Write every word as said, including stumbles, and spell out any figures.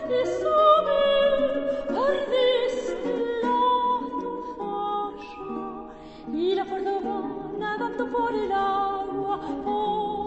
Isabel, perdiste la toalla y la cordobana nadando por el agua. Oh,